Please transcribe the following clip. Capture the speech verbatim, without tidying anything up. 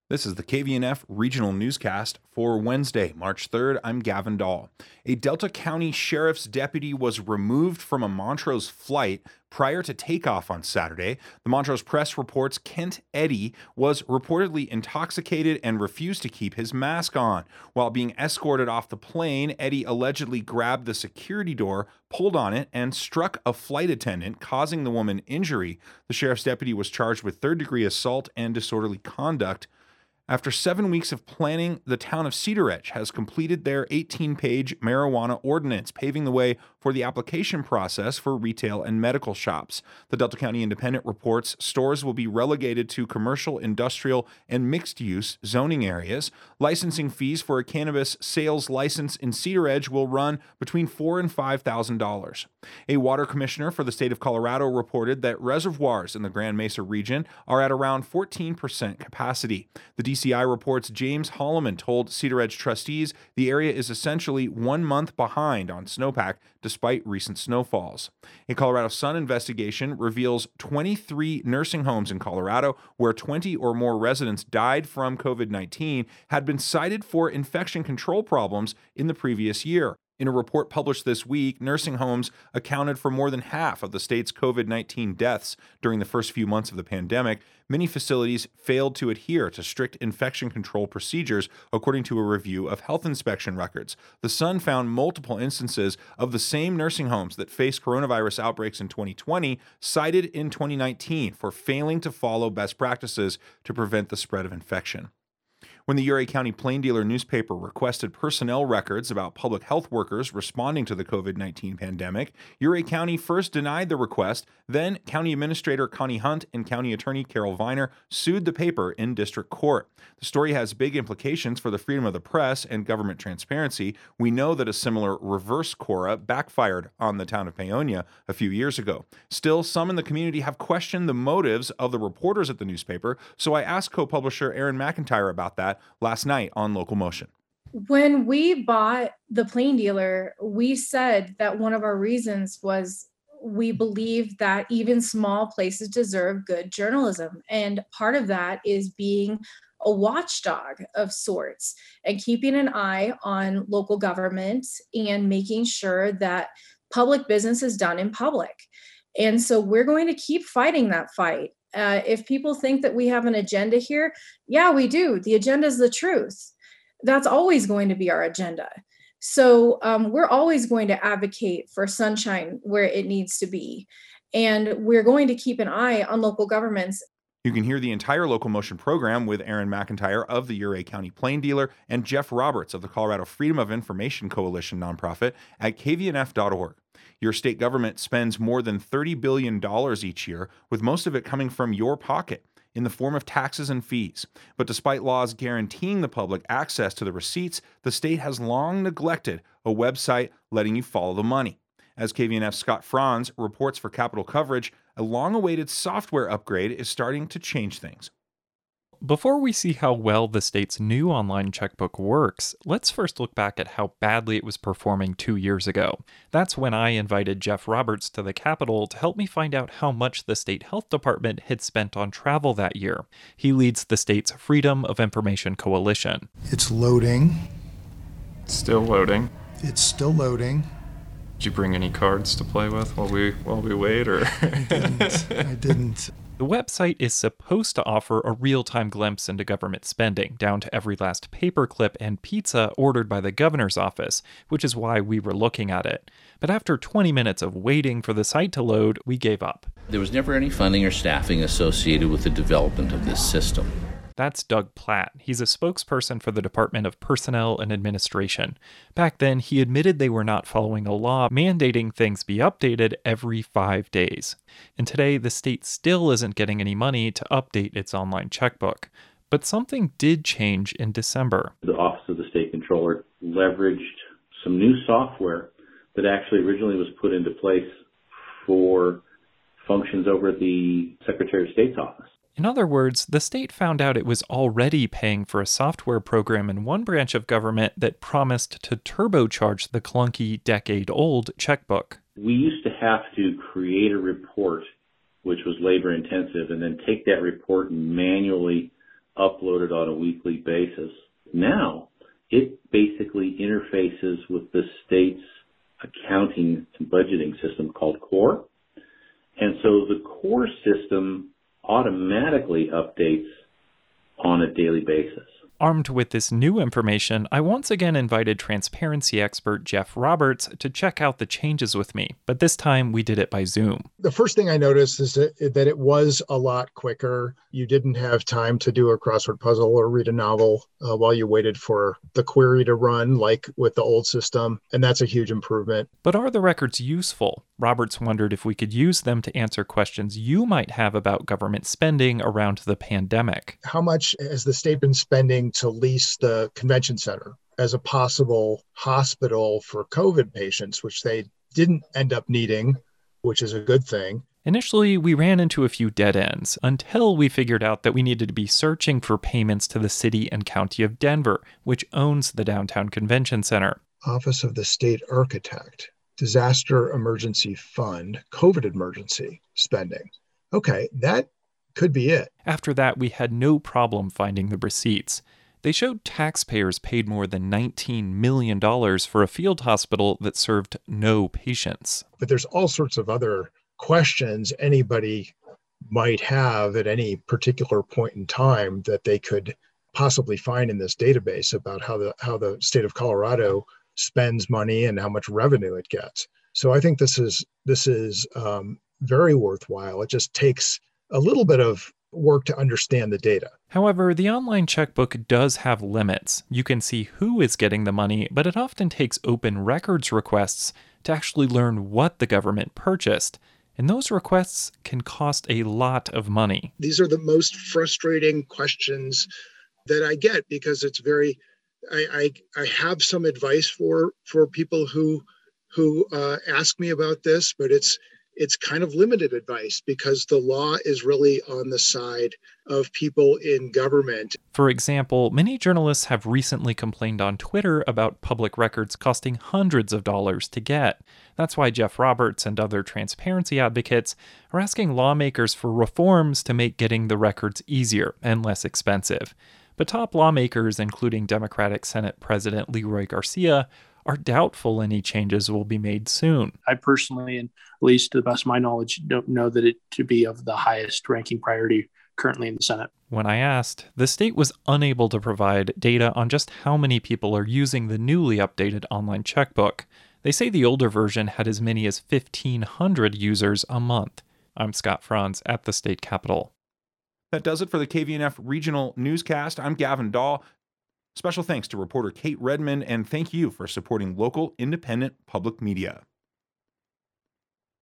This is the K V N F Regional Newscast for Wednesday, March third. I'm Gavin Dahl. A Delta County Sheriff's deputy was removed from a Montrose flight prior to takeoff on Saturday. The Montrose Press reports Kent Eddy was reportedly intoxicated and refused to keep his mask on. While being escorted off the plane, Eddy allegedly grabbed the security door, pulled on it, and struck a flight attendant, causing the woman injury. The sheriff's deputy was charged with third-degree assault and disorderly conduct. After seven weeks of planning, the town of Cedar Edge has completed their eighteen-page marijuana ordinance, paving the way for the application process for retail and medical shops. The Delta County Independent reports stores will be relegated to commercial, industrial, and mixed-use zoning areas. Licensing fees for a cannabis sales license in Cedar Edge will run between four thousand dollars and five thousand dollars. A water commissioner for the state of Colorado reported that reservoirs in the Grand Mesa region are at around fourteen percent capacity. The D C I reports James Holloman told Cedar Edge trustees the area is essentially one month behind on snowpack despite recent snowfalls. A Colorado Sun investigation reveals twenty-three nursing homes in Colorado where twenty or more residents died from COVID nineteen had been cited for infection control problems in the previous year. In a report published this week, nursing homes accounted for more than half of the state's COVID nineteen deaths during the first few months of the pandemic. Many facilities failed to adhere to strict infection control procedures, according to a review of health inspection records. The Sun found multiple instances of the same nursing homes that faced coronavirus outbreaks in twenty twenty, cited in twenty nineteen for failing to follow best practices to prevent the spread of infection. When the Ouray County Plain Dealer newspaper requested personnel records about public health workers responding to the COVID nineteen pandemic, Ouray County first denied the request. Then County Administrator Connie Hunt and County Attorney Carol Viner sued the paper in district court. The story has big implications for the freedom of the press and government transparency. We know that a similar reverse Cora backfired on the town of Paonia a few years ago. Still, some in the community have questioned the motives of the reporters at the newspaper, so I asked co-publisher Aaron McIntyre about that last night on Local Motion. When we bought the Plain Dealer, we said that one of our reasons was we believe that even small places deserve good journalism. And part of that is being a watchdog of sorts and keeping an eye on local government and making sure that public business is done in public. And so we're going to keep fighting that fight. Uh, if people think that we have an agenda here, yeah, we do. The agenda is the truth. That's always going to be our agenda. So um, we're always going to advocate for sunshine where it needs to be. And we're going to keep an eye on local governments. You can hear the entire Local Motion program with Aaron McIntyre of the Ouray County Plain Dealer and Jeff Roberts of the Colorado Freedom of Information Coalition nonprofit at K V N F dot org. Your state government spends more than thirty billion dollars each year, with most of it coming from your pocket in the form of taxes and fees. But despite laws guaranteeing the public access to the receipts, the state has long neglected a website letting you follow the money. As K V N F's Scott Franz reports for Capital Coverage, a long-awaited software upgrade is starting to change things. Before we see how well the state's new online checkbook works, let's first look back at how badly it was performing two years ago. That's when I invited Jeff Roberts to the Capitol to help me find out how much the state health department had spent on travel that year. He leads the state's Freedom of Information Coalition. It's loading. Still loading. It's still loading. Did you bring any cards to play with while we while we wait, or? I didn't. I didn't. The website is supposed to offer a real-time glimpse into government spending, down to every last paperclip and pizza ordered by the governor's office, which is why we were looking at it. But after twenty minutes of waiting for the site to load, we gave up. There was never any funding or staffing associated with the development of this system. That's Doug Platt. He's a spokesperson for the Department of Personnel and Administration. Back then, he admitted they were not following a law mandating things be updated every five days. And today, the state still isn't getting any money to update its online checkbook. But something did change in December. The Office of the State Controller leveraged some new software that actually originally was put into place for functions over at the Secretary of State's office. In other words, the state found out it was already paying for a software program in one branch of government that promised to turbocharge the clunky, decade-old checkbook. We used to have to create a report, which was labor-intensive, and then take that report and manually uploaded on a weekly basis. Now, it basically interfaces with the state's accounting and budgeting system called CORE. And so the CORE system automatically updates on a daily basis. Armed with this new information, I once again invited transparency expert Jeff Roberts to check out the changes with me, but this time we did it by Zoom. The first thing I noticed is that, that it was a lot quicker. You didn't have time to do a crossword puzzle or read a novel uh, while you waited for the query to run, like with the old system, and that's a huge improvement. But are the records useful? Roberts wondered if we could use them to answer questions you might have about government spending around the pandemic. How much has the state been spending to lease the convention center as a possible hospital for COVID patients, which they didn't end up needing, which is a good thing? Initially, we ran into a few dead ends until we figured out that we needed to be searching for payments to the city and county of Denver, which owns the downtown convention center. Office of the State Architect, Disaster Emergency Fund, COVID emergency spending. Okay, that could be it. After that, we had no problem finding the receipts. They showed taxpayers paid more than nineteen million dollars for a field hospital that served no patients. But there's all sorts of other questions anybody might have at any particular point in time that they could possibly find in this database about how the how the state of Colorado spends money and how much revenue it gets. So I think this is this is um, very worthwhile. It just takes a little bit of work to understand the data. However, the online checkbook does have limits. You can see who is getting the money, but it often takes open records requests to actually learn what the government purchased. And those requests can cost a lot of money. These are the most frustrating questions that I get because it's very, I, I, I have some advice for, for people who, who uh, ask me about this, but it's, it's kind of limited advice because the law is really on the side of people in government. For example, many journalists have recently complained on Twitter about public records costing hundreds of dollars to get. That's why Jeff Roberts and other transparency advocates are asking lawmakers for reforms to make getting the records easier and less expensive. But top lawmakers, including Democratic Senate President Leroy Garcia, are doubtful any changes will be made soon. I personally, and at least to the best of my knowledge, don't know that it to be of the highest ranking priority currently in the Senate. When I asked, the state was unable to provide data on just how many people are using the newly updated online checkbook. They say the older version had as many as fifteen hundred users a month. I'm Scott Franz at the state capitol. That does it for the K V N F Regional Newscast. I'm Gavin Dahl. Special thanks to reporter Kate Redmond, and thank you for supporting local independent public media.